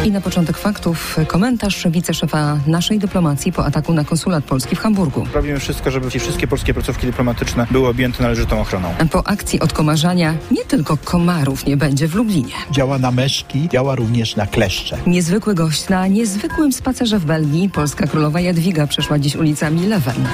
I na początek faktów komentarz wiceszefa naszej dyplomacji po ataku na konsulat polski w Hamburgu. Robimy wszystko, żeby wszystkie polskie placówki dyplomatyczne były objęte należytą ochroną. Po akcji odkomarzania nie tylko komarów nie będzie w Lublinie. Działa na meszki, działa również na kleszcze. Niezwykły gość na niezwykłym spacerze w Belgii. Polska królowa Jadwiga przeszła dziś ulicami Leven.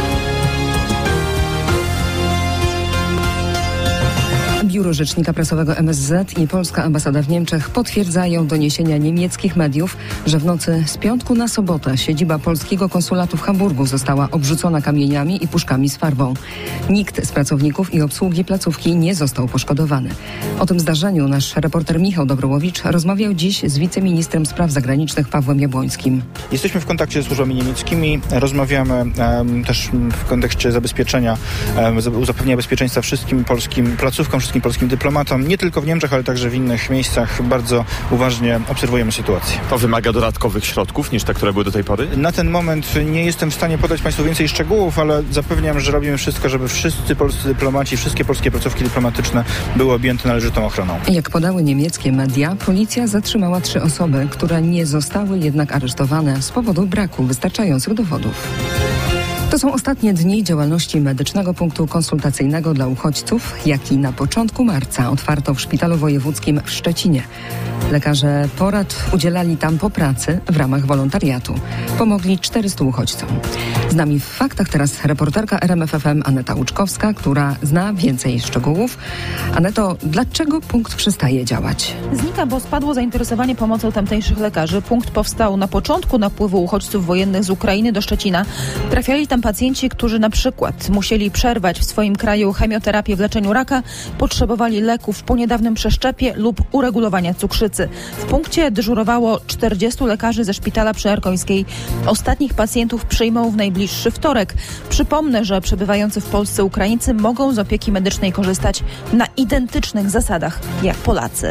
Biuro Rzecznika Prasowego MSZ i polska ambasada w Niemczech potwierdzają doniesienia niemieckich mediów, że w nocy z piątku na sobotę siedziba polskiego konsulatu w Hamburgu została obrzucona kamieniami i puszkami z farbą. Nikt z pracowników i obsługi placówki nie został poszkodowany. O tym zdarzeniu nasz reporter Michał Dobrołowicz rozmawiał dziś z wiceministrem spraw zagranicznych Pawłem Jabłońskim. Jesteśmy w kontakcie z służbami niemieckimi, rozmawiamy też w kontekście zabezpieczenia, zapewnienia bezpieczeństwa wszystkim polskim placówkom, wszystkim polskim dyplomatom, nie tylko w Niemczech, ale także w innych miejscach. Bardzo uważnie obserwujemy sytuację. To wymaga dodatkowych środków niż te, które były do tej pory? Na ten moment nie jestem w stanie podać Państwu więcej szczegółów, ale zapewniam, że robimy wszystko, żeby wszyscy polscy dyplomaci, wszystkie polskie placówki dyplomatyczne były objęte należytą ochroną. Jak podały niemieckie media, policja zatrzymała 3 osoby, które nie zostały jednak aresztowane z powodu braku wystarczających dowodów. To są ostatnie dni działalności medycznego punktu konsultacyjnego dla uchodźców, jaki na początku marca otwarto w Szpitalu Wojewódzkim w Szczecinie. Lekarze porad udzielali tam po pracy w ramach wolontariatu. Pomogli 400 uchodźcom. Z nami w faktach teraz reporterka RMFFM Aneta Łuczkowska, która zna więcej szczegółów. Aneto, dlaczego punkt przestaje działać? Znika, bo spadło zainteresowanie pomocą tamtejszych lekarzy. Punkt powstał na początku napływu uchodźców wojennych z Ukrainy do Szczecina. Trafiali tam pacjenci, którzy na przykład musieli przerwać w swoim kraju chemioterapię w leczeniu raka, potrzebowali leków po niedawnym przeszczepie lub uregulowania cukrzycy. W punkcie dyżurowało 40 lekarzy ze szpitala przy Arkońskiej. Ostatnich pacjentów przyjmą w najbliższy wtorek. Przypomnę, że przebywający w Polsce Ukraińcy mogą z opieki medycznej korzystać na identycznych zasadach jak Polacy.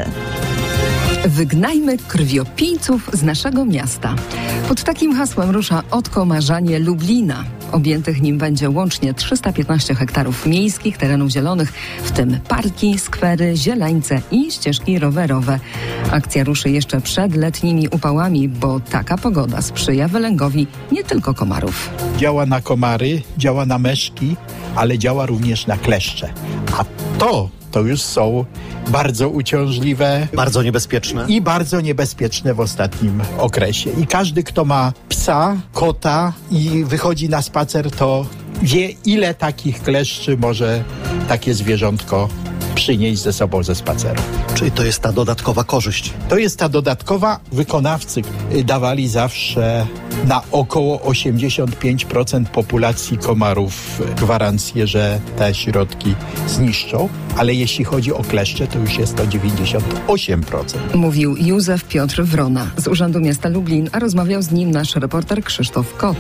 Wygnajmy krwiopijców z naszego miasta. Pod takim hasłem rusza odkomarzanie Lublina. Objętych nim będzie łącznie 315 hektarów miejskich terenów zielonych, w tym parki, skwery, zieleńce i ścieżki rowerowe. Akcja ruszy jeszcze przed letnimi upałami, bo taka pogoda sprzyja wylęgowi nie tylko komarów. Działa na komary, działa na meszki, ale działa również na kleszcze. A to już są bardzo uciążliwe. Bardzo niebezpieczne. I bardzo niebezpieczne w ostatnim okresie. I każdy, kto ma psa, kota i wychodzi na spacer, to wie, ile takich kleszczy może takie zwierzątko przynieść ze sobą ze spaceru. Czyli to jest ta dodatkowa korzyść. To jest ta dodatkowa. Wykonawcy dawali zawsze na około 85% populacji komarów gwarancję, że te środki zniszczą, ale jeśli chodzi o kleszcze, to już jest to 98%. Mówił Józef Piotr Wrona z Urzędu Miasta Lublin, a rozmawiał z nim nasz reporter Krzysztof Kot.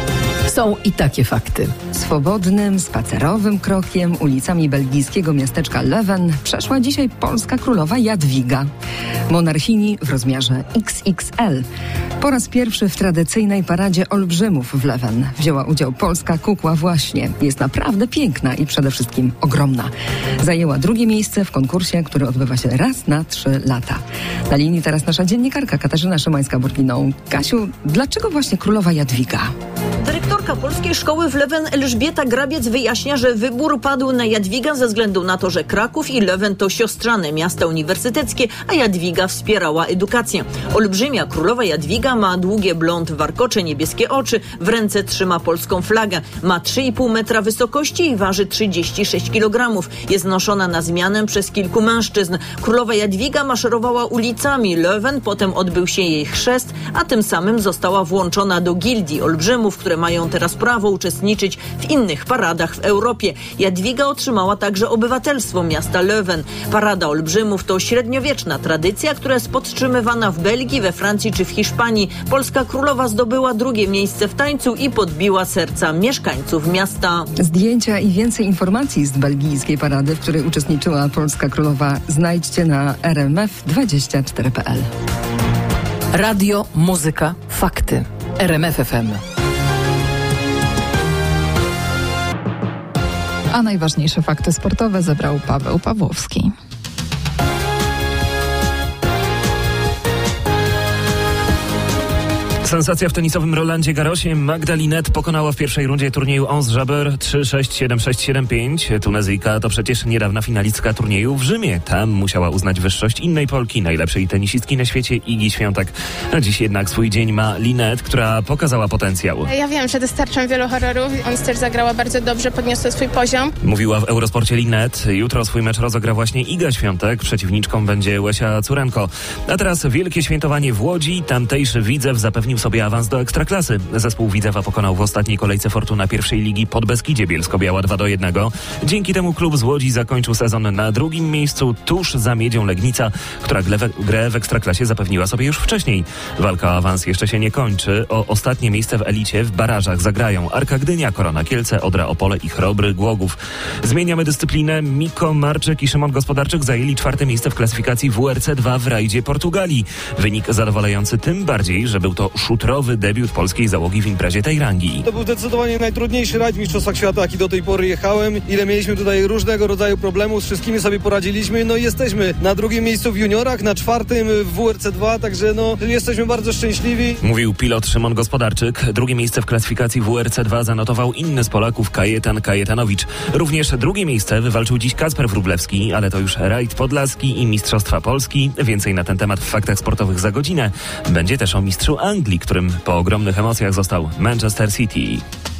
Są i takie fakty. Swobodnym, spacerowym krokiem ulicami belgijskiego miasteczka Leven przeszła dzisiaj polska królowa Jadwiga. Monarchini w rozmiarze XXL. Po raz pierwszy w tradycyjnej paradzie olbrzymów w Leven wzięła udział polska kukła właśnie. Jest naprawdę piękna i przede wszystkim ogromna. Zajęła 2. miejsce w konkursie, który odbywa się raz na 3 lata. Na linii teraz nasza dziennikarka Katarzyna Szymańska-Burginą. Kasiu, dlaczego właśnie królowa Jadwiga? Dyrektorka Polskiej Szkoły w Leven Elżbieta Grabiec wyjaśnia, że wybór padł na Jadwigę ze względu na to, że Kraków i Leven to siostrzane miasta uniwersyteckie, a Jadwiga wspierała edukację. Olbrzymia królowa Jadwiga ma długie blond warkocze, niebieskie oczy, w ręce trzyma polską flagę. Ma 3,5 metra wysokości i waży 36 kg. Jest noszona na zmianę przez kilku mężczyzn. Królowa Jadwiga maszerowała ulicami Leven, potem odbył się jej chrzest, a tym samym została włączona do gildii olbrzymów, które mają teraz prawo uczestniczyć w innych paradach w Europie. Jadwiga otrzymała także obywatelstwo miasta Leuven. Parada olbrzymów to średniowieczna tradycja, która jest podtrzymywana w Belgii, we Francji czy w Hiszpanii. Polska królowa zdobyła 2. miejsce w tańcu i podbiła serca mieszkańców miasta. Zdjęcia i więcej informacji z belgijskiej parady, w której uczestniczyła polska królowa, znajdźcie na rmf24.pl. Radio, muzyka, fakty. RMF FM. A najważniejsze fakty sportowe zebrał Paweł Pawłowski. Sensacja w tenisowym Rolandzie Garrosie. Magda Linette pokonała w pierwszej rundzie turnieju Ons Jabeur 3-6, 7-6, 7-5. Tunezyjka to przecież niedawna finalistka turnieju w Rzymie. Tam musiała uznać wyższość innej Polki, najlepszej tenisistki na świecie, Igi Świątek. A dziś jednak swój dzień ma Linette, która pokazała potencjał. Ja wiem, że dostarczam wielu horrorów. Ons też zagrała bardzo dobrze, podniosła swój poziom. Mówiła w Eurosporcie Linette. Jutro swój mecz rozegra właśnie Iga Świątek. Przeciwniczką będzie Łesia Curenko. A teraz wielkie świętowanie w Łodzi. Tamtejszy Widzew zapewnił sobie awans do Ekstraklasy. Zespół Widzewa pokonał w ostatniej kolejce Fortuna pierwszej ligi Podbeskidzie Bielsko-Biała 2-1. Dzięki temu klub z Łodzi zakończył sezon na drugim miejscu, tuż za Miedzią Legnica, która grę w Ekstraklasie zapewniła sobie już wcześniej. Walka o awans jeszcze się nie kończy. O ostatnie miejsce w elicie w barażach zagrają Arka Gdynia, Korona Kielce, Odra Opole i Chrobry Głogów. Zmieniamy dyscyplinę. Miko Marczyk i Szymon Gospodarczyk zajęli 4. miejsce w klasyfikacji WRC2 w rajdzie Portugalii. Wynik zadowalający tym bardziej, że był to szutrowy debiut polskiej załogi w imprezie tej rangi. To był zdecydowanie najtrudniejszy rajd w Mistrzostwach Świata, jaki do tej pory jechałem. Ile mieliśmy tutaj różnego rodzaju problemów, z wszystkimi sobie poradziliśmy. No i jesteśmy na 2. miejscu w juniorach, na 4. w WRC2, także jesteśmy bardzo szczęśliwi. Mówił pilot Szymon Gospodarczyk. 2. miejsce w klasyfikacji WRC2 zanotował inny z Polaków, Kajetan Kajetanowicz. Również 2. miejsce wywalczył dziś Kacper Wróblewski, ale to już rajd podlaski i Mistrzostwa Polski. Więcej na ten temat w Faktach Sportowych za godzinę. Będzie też o mistrzu Anglii, którym po ogromnych emocjach został Manchester City.